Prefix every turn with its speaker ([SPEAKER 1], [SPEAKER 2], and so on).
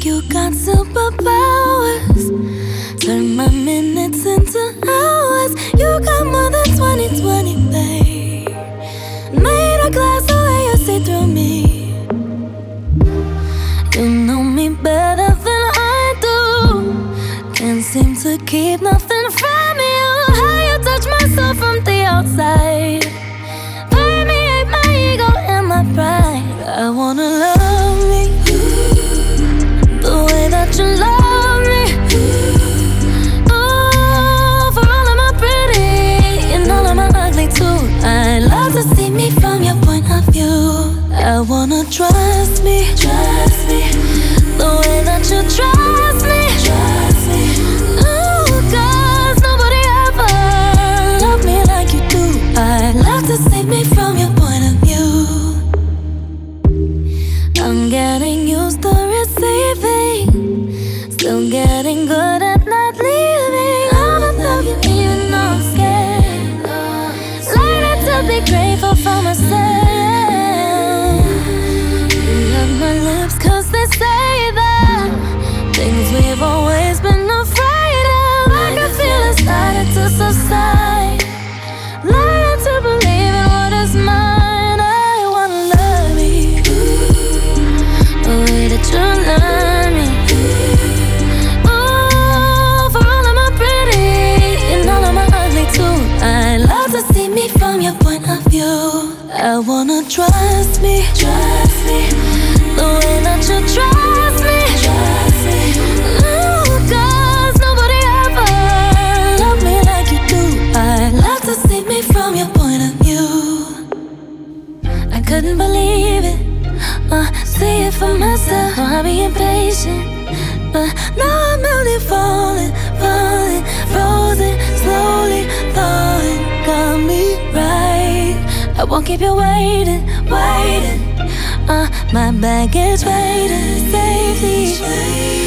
[SPEAKER 1] You got superpowers. Turn my minutes into hours. You got more than 20/20, babe. Made a glass the way you see through me. You know me better than I do. Can't seem to keep nothing from you. How you touch my soul from the outside. Permeate my ego and my pride. I wanna love me the way that you love me. Oh, for all of my pretty and all of my ugly too. I love to see me from your point of view. I wanna trust me the way that you trust me. Ooh, 'cause nobody ever loved me like you do. I love to see me from your point of view. I'm getting used to receiving, still getting good at not leaving. I'ma love you even though I'm scared. Learning to be grateful for myself. You love my lips 'cause they say that things we've always been afraid of. I can feel it starting to subside. Learning to believe in what is mine. I wanna love you the way that you love me. Oh, for all of my pretty and all of my ugly too. I love to see me from your point of view. I wanna trust me the way that you trust me. Ooh, 'cause nobody ever loved me like you do. I love to see me from your point of view. I couldn't believe it, see it for myself. I'll be impatient, but now I'm only falling, frozen, slowly thawing. Got me right. I won't keep you waiting. My baggage waiting safely.